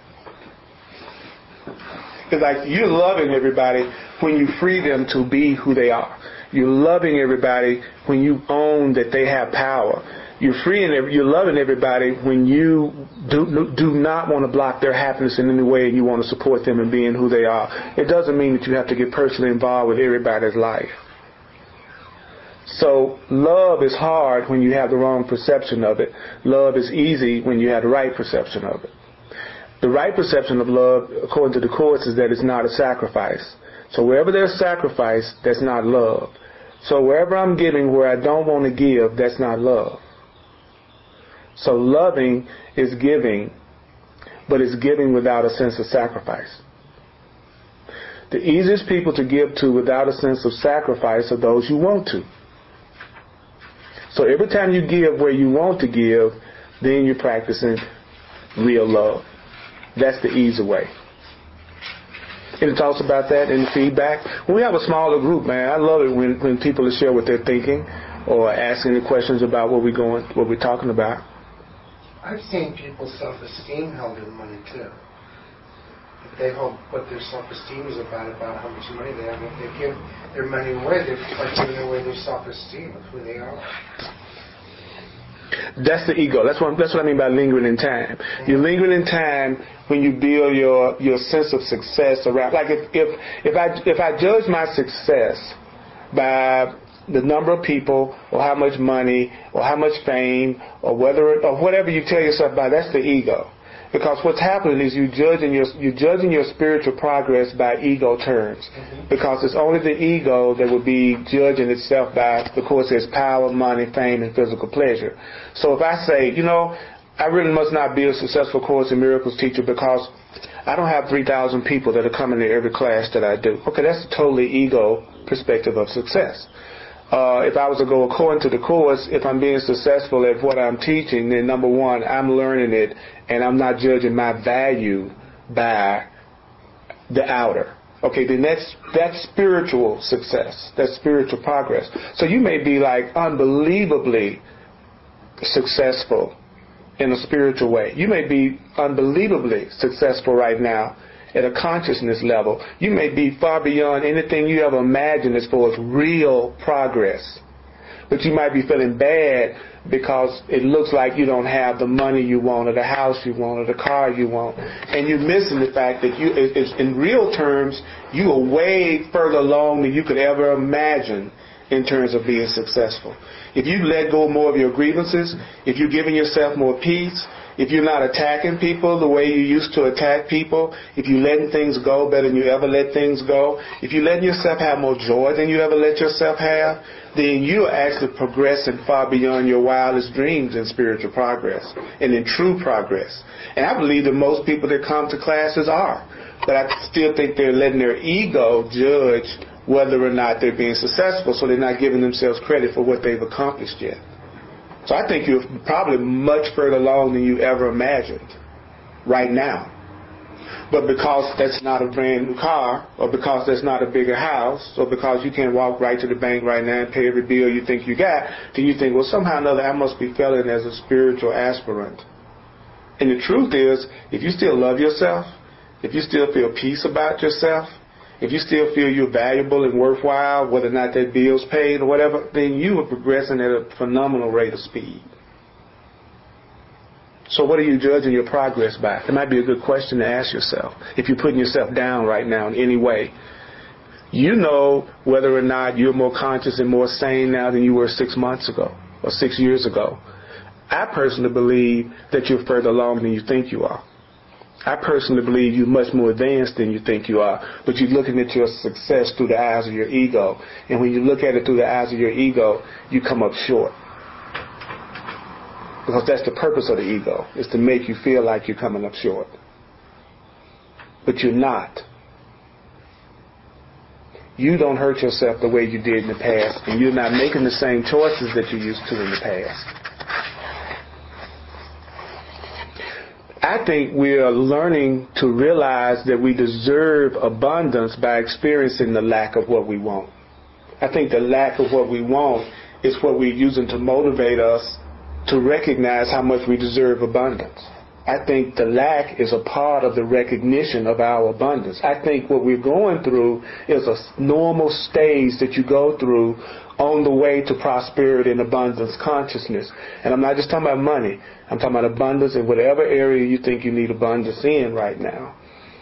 It's like you're loving everybody when you free them to be who they are. You're loving everybody when you own that they have power. You're loving everybody when you do not want to block their happiness in any way, and you want to support them in being who they are. It doesn't mean that you have to get personally involved with everybody's life. So love is hard when you have the wrong perception of it. Love is easy when you have the right perception of it. The right perception of love, according to the Course, is that it's not a sacrifice. So wherever there's sacrifice, that's not love. So wherever I'm giving where I don't want to give, that's not love. So loving is giving, but it's giving without a sense of sacrifice. The easiest people to give to without a sense of sacrifice are those you want to. So every time you give where you want to give, then you're practicing real love. That's the easy way. Any thoughts about that in the feedback? When we have a smaller group, man, I love it when people share what they're thinking or asking the questions about what we're talking about. I've seen people's self-esteem held in money too. If they hold what their self-esteem is about how much money they have, if they give their money away, they're like giving away their self-esteem of who they are. That's the ego. That's what I mean by lingering in time. You're lingering in time when you build your sense of success around. Like if I judge my success by the number of people, or how much money, or how much fame, or whatever you tell yourself by, that's the ego. Because what's happening is you're judging your spiritual progress by ego terms. Because it's only the ego that will be judging itself by, the Course says, power, money, fame, and physical pleasure. So if I say, I really must not be a successful Course in Miracles teacher because I don't have 3,000 people that are coming to every class that I do. Okay, that's a totally ego perspective of success. If I was to go according to the Course, if I'm being successful at what I'm teaching, then number one, I'm learning it, and I'm not judging my value by the outer. Okay, then that's spiritual success. That's spiritual progress. So you may be like unbelievably successful in a spiritual way. You may be unbelievably successful right now at a consciousness level. You may be far beyond anything you ever imagined as far as real progress. But you might be feeling bad because it looks like you don't have the money you want, or the house you want, or the car you want. And you're missing the fact that in real terms, you are way further along than you could ever imagine in terms of being successful. If you let go more of your grievances, if you're giving yourself more peace, if you're not attacking people the way you used to attack people, if you're letting things go better than you ever let things go, if you're letting yourself have more joy than you ever let yourself have, then you're actually progressing far beyond your wildest dreams in spiritual progress and in true progress. And I believe that most people that come to classes are. But I still think they're letting their ego judge whether or not they're being successful, so they're not giving themselves credit for what they've accomplished yet. So I think you're probably much further along than you ever imagined right now. But because that's not a brand new car, or because that's not a bigger house, or because you can't walk right to the bank right now and pay every bill you think you got, then you think, well, somehow or another I must be failing as a spiritual aspirant. And the truth is, if you still love yourself, if you still feel peace about yourself, if you still feel you're valuable and worthwhile, whether or not that bill's paid or whatever, then you are progressing at a phenomenal rate of speed. So what are you judging your progress by? It might be a good question to ask yourself. If you're putting yourself down right now in any way, you know whether or not you're more conscious and more sane now than you were 6 months ago or 6 years ago. I personally believe that you're further along than you think you are. I personally believe you're much more advanced than you think you are, but you're looking at your success through the eyes of your ego. And when you look at it through the eyes of your ego, you come up short. Because that's the purpose of the ego, is to make you feel like you're coming up short. But you're not. You don't hurt yourself the way you did in the past, and you're not making the same choices that you used to in the past. I think we are learning to realize that we deserve abundance by experiencing the lack of what we want. I think the lack of what we want is what we're using to motivate us to recognize how much we deserve abundance. I think the lack is a part of the recognition of our abundance. I think what we're going through is a normal stage that you go through on the way to prosperity and abundance consciousness. And I'm not just talking about money. I'm talking about abundance in whatever area you think you need abundance in right now.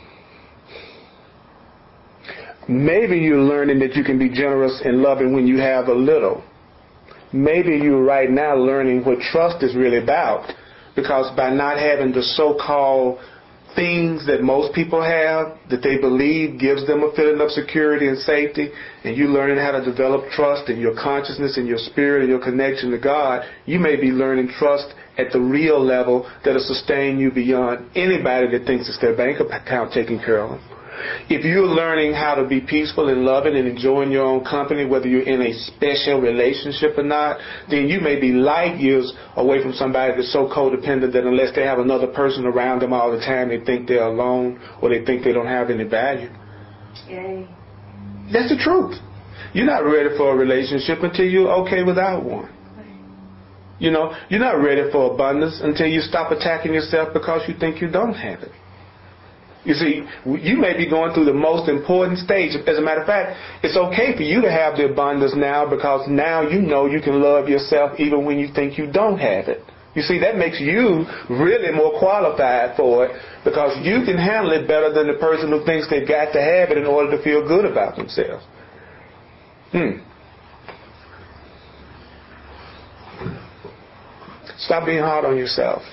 Maybe you're learning that you can be generous and loving when you have a little. Maybe you're right now learning what trust is really about, because by not having the so-called things that most people have that they believe gives them a feeling of security and safety, and you learning how to develop trust in your consciousness and your spirit and your connection to God, you may be learning trust at the real level that will sustain you beyond anybody that thinks it's their bank account taking care of them. If you're learning how to be peaceful and loving and enjoying your own company, whether you're in a special relationship or not, then you may be light years away from somebody that's so codependent that unless they have another person around them all the time, they think they're alone or they think they don't have any value. Yay. That's the truth. You're not ready for a relationship until you're okay without one. You know, you're not ready for abundance until you stop attacking yourself because you think you don't have it. You see, you may be going through the most important stage. As a matter of fact, it's okay for you to have the abundance now, because now you know you can love yourself even when you think you don't have it. You see, that makes you really more qualified for it, because you can handle it better than the person who thinks they've got to have it in order to feel good about themselves. Stop being hard on yourself.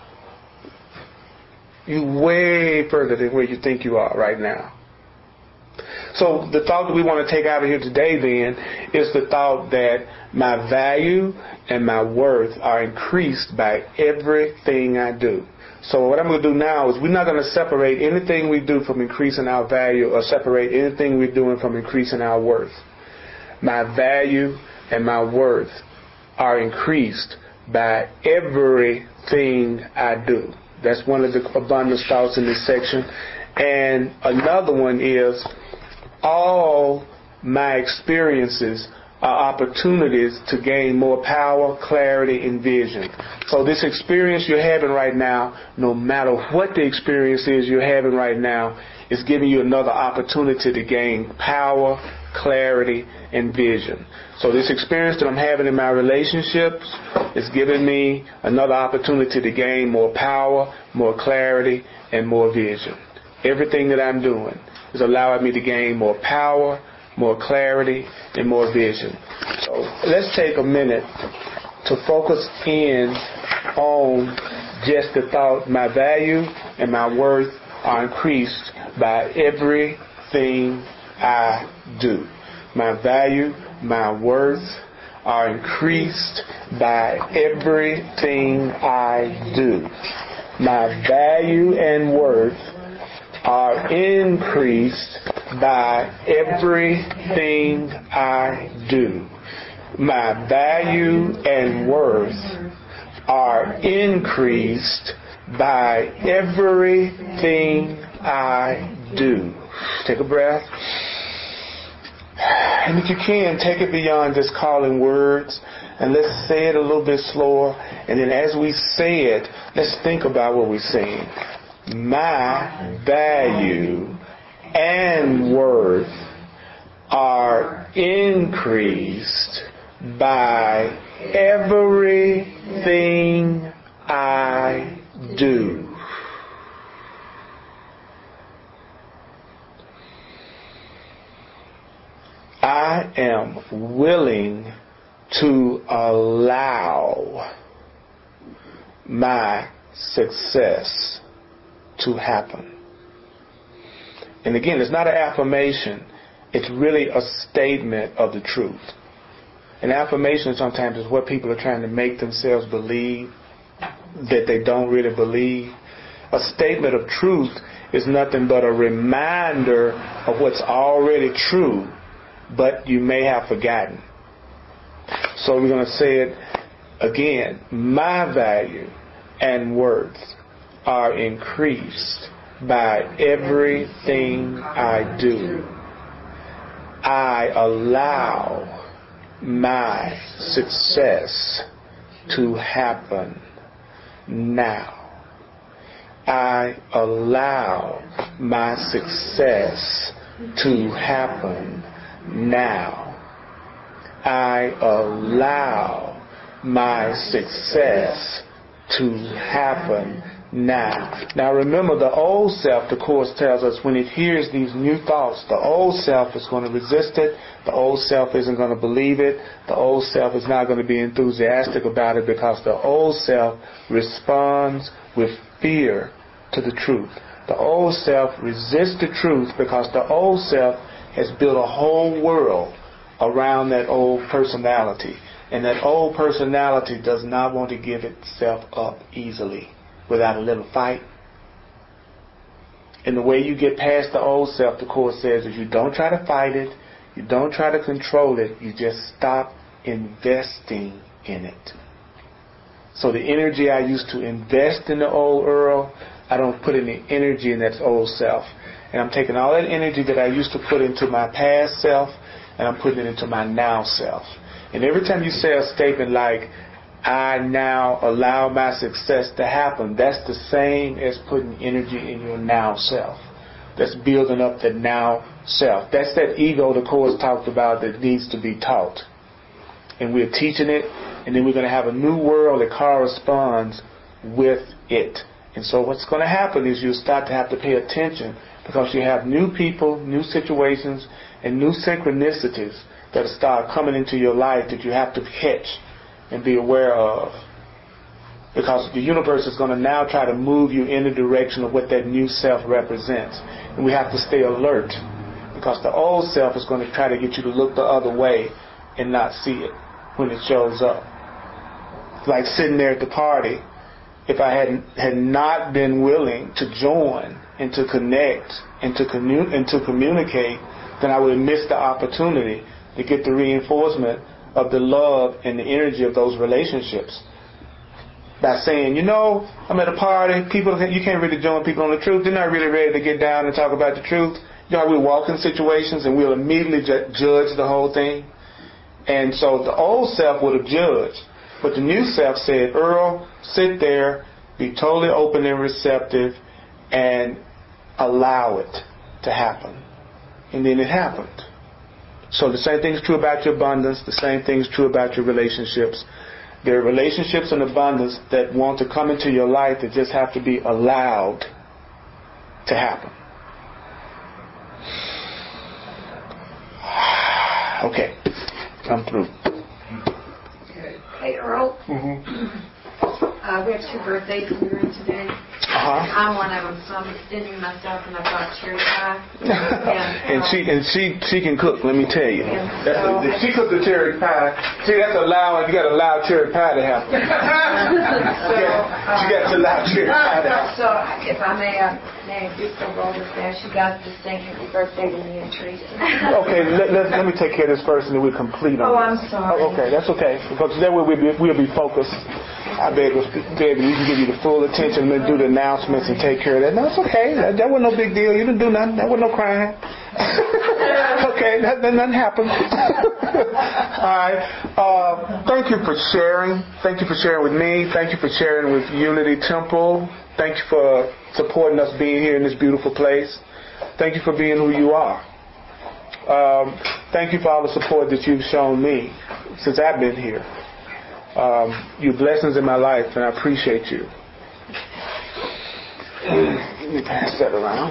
You're way further than where you think you are right now. So the thought that we want to take out of here today then is the thought that my value and my worth are increased by everything I do. So what I'm going to do now is we're not going to separate anything we do from increasing our value or separate anything we're doing from increasing our worth. My value and my worth are increased by everything I do. That's one of the abundance thoughts in this section. And another one is all my experiences are opportunities to gain more power, clarity, and vision. So this experience you're having right now, no matter what the experience is you're having right now, is giving you another opportunity to gain power, clarity, and vision. So this experience that I'm having in my relationships is giving me another opportunity to gain more power, more clarity, and more vision. Everything that I'm doing is allowing me to gain more power, more clarity, and more vision. So let's take a minute to focus in on just the thought, my value and my worth are increased by everything I do. My value, my worth are increased by everything I do. My value and worth are increased by everything I do. My value and worth are increased by everything I do. Take a breath. And if you can, take it beyond just calling words, and let's say it a little bit slower. And then as we say it, let's think about what we're saying. My value and worth are increased by everything I do. I am willing to allow my success to happen. And again, it's not an affirmation. It's really a statement of the truth. An affirmation sometimes is what people are trying to make themselves believe that they don't really believe. A statement of truth is nothing but a reminder of what's already true, but you may have forgotten. So we're going to say it again. My value and worth are increased by everything I do. I allow my success to happen now. I allow my success to happen now. I allow my success to happen now. Now remember, the old self, the Course tells us, when it hears these new thoughts, the old self is going to resist it. The old self isn't going to believe it. The old self is not going to be enthusiastic about it, because the old self responds with fear to the truth. The old self resists the truth because the old self has built a whole world around that old personality. And that old personality does not want to give itself up easily without a little fight. And the way you get past the old self, the Course says, is you don't try to fight it, you don't try to control it, you just stop investing in it. So the energy I used to invest in the old Earl, I don't put any energy in that old self. And I'm taking all that energy that I used to put into my past self, and I'm putting it into my now self. And every time you say a statement like, I now allow my success to happen, that's the same as putting energy in your now self. That's building up the now self. That's that ego the Course talked about that needs to be taught. And we're teaching it, and then we're going to have a new world that corresponds with it. And so what's going to happen is you'll start to have to pay attention, because you have new people, new situations, and new synchronicities that start coming into your life that you have to catch and be aware of. Because the universe is going to now try to move you in the direction of what that new self represents. And we have to stay alert, because the old self is going to try to get you to look the other way and not see it when it shows up. Like sitting there at the party, if I had not been willing to join and to connect and to communicate, then I would have missed the opportunity to get the reinforcement of the love and the energy of those relationships. By saying, I'm at a party, you can't really join people on the truth. They're not really ready to get down and talk about the truth. We walk in situations and we'll immediately judge the whole thing. And so the old self would have judged. But the new self said, Earl, sit there, be totally open and receptive, and allow it to happen. And then it happened. So the same thing is true about your abundance. The same thing is true about your relationships. There are relationships in abundance that want to come into your life that just have to be allowed to happen. Okay, I'm through. Hey, Earl. We have 2 birthdays in the room today. I'm one of them, so I'm extending myself, and I brought cherry pie. And she can cook, let me tell you. So, if she cooked the cherry pie, see, that's allowing, you got to allow cherry pie to happen. She got to allow cherry pie to happen. So, if I may do so roll this down, she got to sing happy birthday to me and Teresa. Okay, let me take care of this first, and then we'll complete on I'm sorry. Okay, that's okay. Because then we'll be focused. I beg we can give you the full attention and do the announcements and take care of that. No, it's okay. That wasn't no big deal. You didn't do nothing. That wasn't no crying. Okay, nothing happened. All right. Thank you for sharing. Thank you for sharing with me. Thank you for sharing with Unity Temple. Thank you for supporting us being here in this beautiful place. Thank you for being who you are. Thank you for all the support that you've shown me since I've been here. Your blessings in my life, and I appreciate you. Let me pass that around.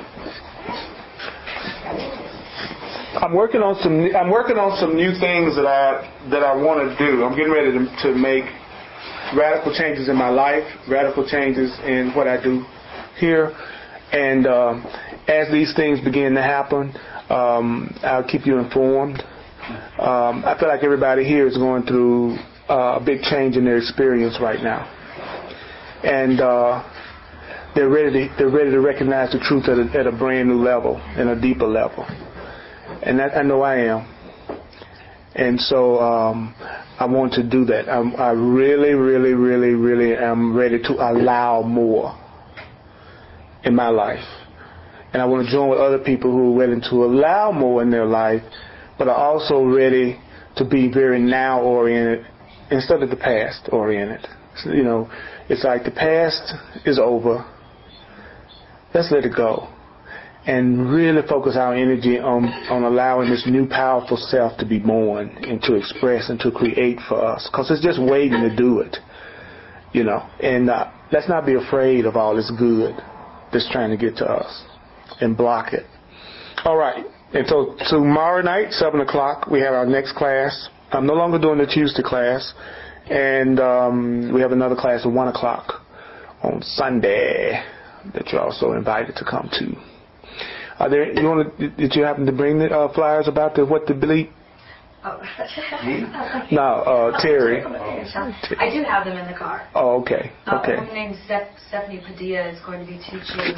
I'm working on some new things that I want to do. I'm getting ready to make radical changes in my life, radical changes in what I do here. And as these things begin to happen, I'll keep you informed. I feel like everybody here is going through a big change in their experience right now, and they're ready to recognize the truth at a brand new level and a deeper level. And that, I know I am. And so I want to do that. I really, really, really, really am ready to allow more in my life. And I want to join with other people who are willing to allow more in their life, but are also ready to be very now-oriented instead of the past-oriented. So, it's like the past is over. Let's let it go. And really focus our energy on allowing this new powerful self to be born and to express and to create for us. Because it's just waiting to do it. And let's not be afraid of all this good that's trying to get to us and block it. All right. And so tomorrow night, 7 o'clock, we have our next class. I'm no longer doing the Tuesday class. And we have another class at 1 o'clock on Sunday that you're also invited to come to. Did you happen to bring the flyers about what the bleep? Oh. No, Terry. I do have them in the car. Oh, okay. Okay. A woman named Stephanie Padilla is going to be teaching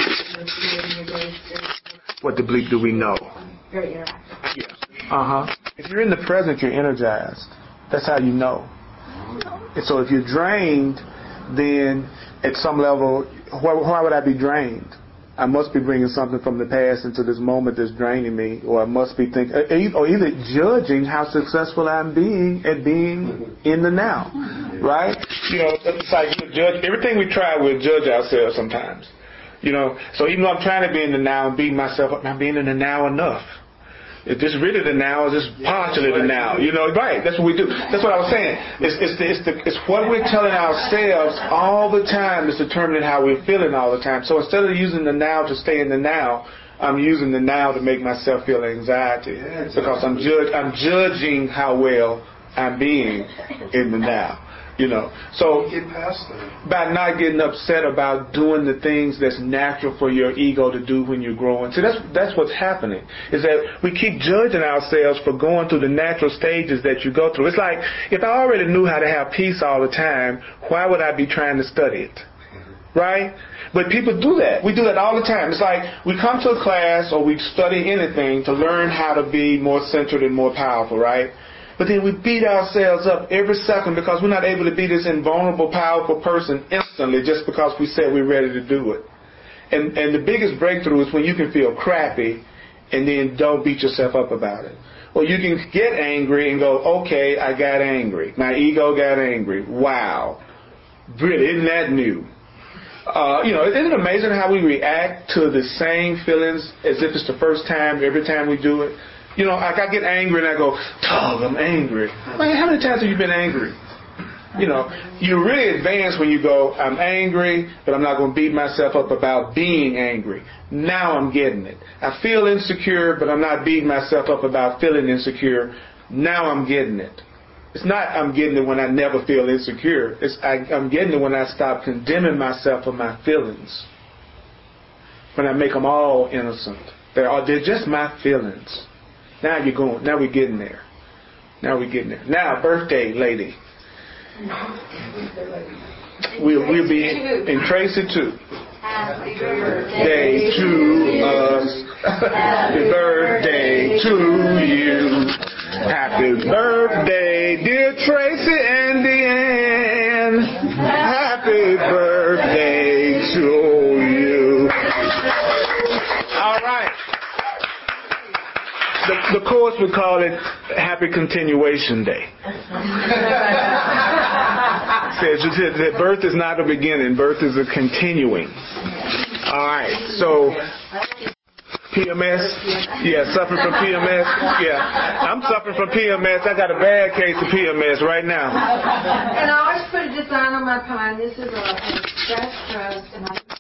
What the bleep do we know? Very interactive. Yes. If you're in the present, you're energized. That's how you know. And so if you're drained, then at some level, why would I be drained? I must be bringing something from the past into this moment that's draining me, or I must be thinking, or either judging how successful I'm being at being in the now, right? It's like we judge everything we try. We'll judge ourselves sometimes, So even though I'm trying to be in the now and beating myself up, I'm being in the now enough. Is this really the now, or is this partially the now? Right? That's what we do. That's what I was saying. It's what we're telling ourselves all the time that's determining how we're feeling all the time. So instead of using the now to stay in the now, I'm using the now to make myself feel anxiety because I'm judging how well I'm being in the now. So get past that. By not getting upset about doing the things that's natural for your ego to do when you're growing. See, that's what's happening, is that we keep judging ourselves for going through the natural stages that you go through. It's like, if I already knew how to have peace all the time, why would I be trying to study it? Right? But people do that. We do that all the time. It's like we come to a class or we study anything to learn how to be more centered and more powerful, right? But then we beat ourselves up every second because we're not able to be this invulnerable, powerful person instantly just because we said we're ready to do it. And the biggest breakthrough is when you can feel crappy and then don't beat yourself up about it. Or you can get angry and go, okay, I got angry. My ego got angry. Wow. Really, isn't that new? Isn't it amazing how we react to the same feelings as if it's the first time every time we do it? Like I get angry and I go, dog, I'm angry. Man, how many times have you been angry? You really advance when you go, I'm angry, but I'm not going to beat myself up about being angry. Now I'm getting it. I feel insecure, but I'm not beating myself up about feeling insecure. Now I'm getting it. It's not I'm getting it when I never feel insecure. I'm getting it when I stop condemning myself for my feelings. When I make them all innocent. They're just my feelings. Now you're going. Now we're getting there. Now, birthday lady. We'll be in Tracy too. Happy birthday to us. Happy birthday to you. Happy birthday, dear Tracy and Deanne. Happy birthday to you. All right. The course would call it Happy Continuation Day. Says that birth is not a beginning, birth is a continuing. All right, so PMS, suffering from PMS. I'm suffering from PMS. I got a bad case of PMS right now. And I always put a design on my pine. This is a stress, and I